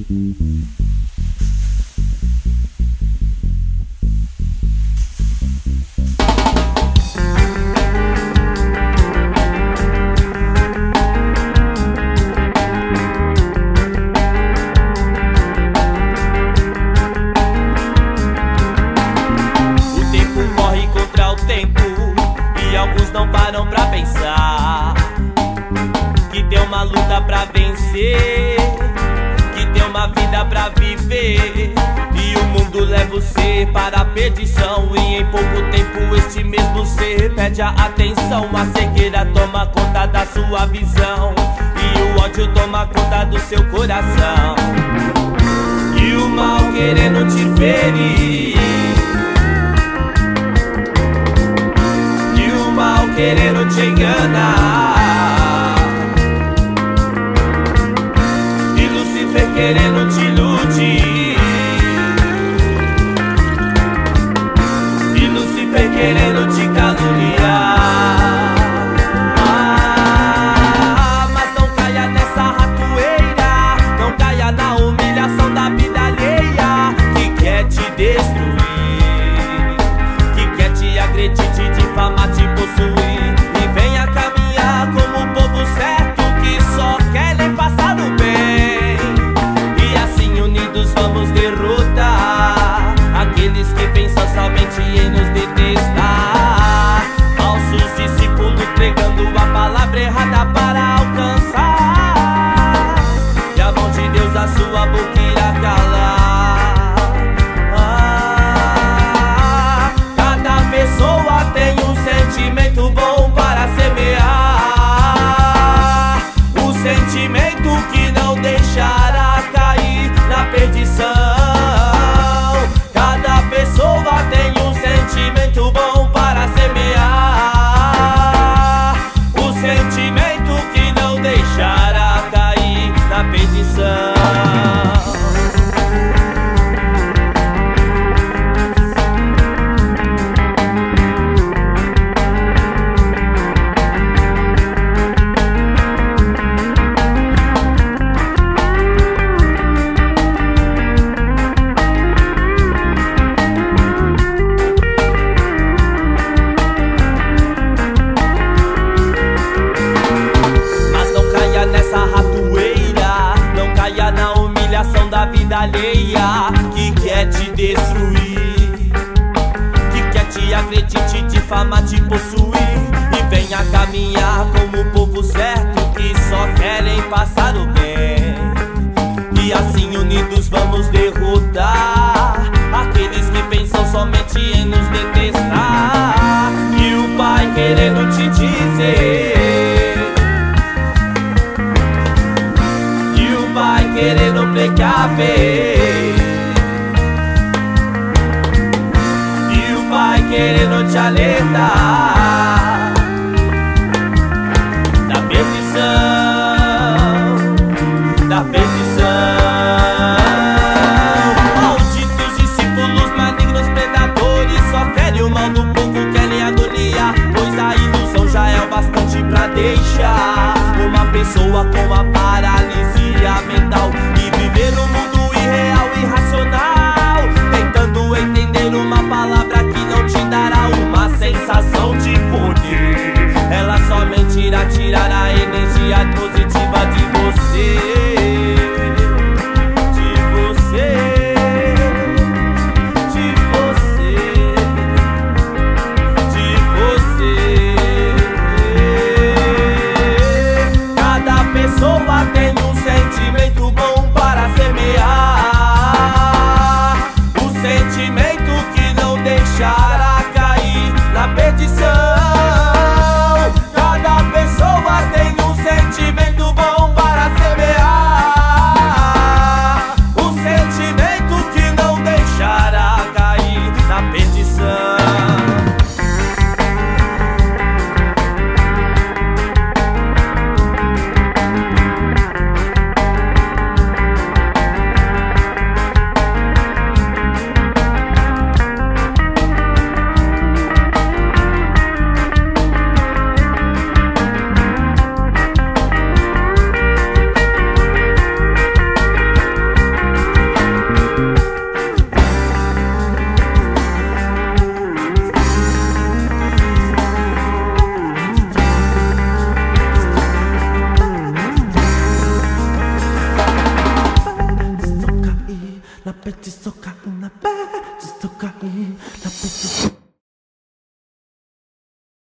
Alguns não param pra pensar que tem uma luta pra vencer, que tem uma vida pra viver. E o mundo leva o ser para a perdição, e em pouco tempo este mesmo ser perde a atenção. A cegueira toma conta da sua visão, e o ódio toma conta do seu coração. E o mal querendo te ferir, querendo te enganar, e Lucifer querendo te iludir, e Lucifer querendo te caluniar. Mas não caia nessa ratoeira, não caia na humilhação da vida alheia, que quer te destruir, que quer te agredir, te difamar, te possuir. Somente em nos detestar, falsos discípulos pregando a palavra errada para alcançar, e a mão de Deus a sua boca irá calar. Cada pessoa tem um sentimento bom para semear, o sentimento que não deixará cair na perdição. Tem um sentimento bom para semear, o sentimento que não deixará cair na perdição. Da vida alheia, que quer te destruir, que quer te agredir, te difamar, te possuir. E venha caminhar como o povo certo, que só querem passar o bem. E assim unidos vamos derrotar aqueles que pensam somente em nos detestar. E o Pai querendo te dizer, e o Pai querendo precaver, e o Pai querendo te alertar da perdição, da perdição. Malditos discípulos malignos, predadores, só querem o mal do povo, querem agonia, pois a ilusão já é o bastante pra deixar uma pessoa com a paralisia mental e viver no mundo irreal, irracional, tentando entender uma palavra que não te dará uma sensação de poder. Ela somente irá tirar a energia positiva de você. Tem um sentimento bom para semear, o sentimento que não deixará cair na perdição. Cada pessoa tem la petite soca, la petite soca, la petite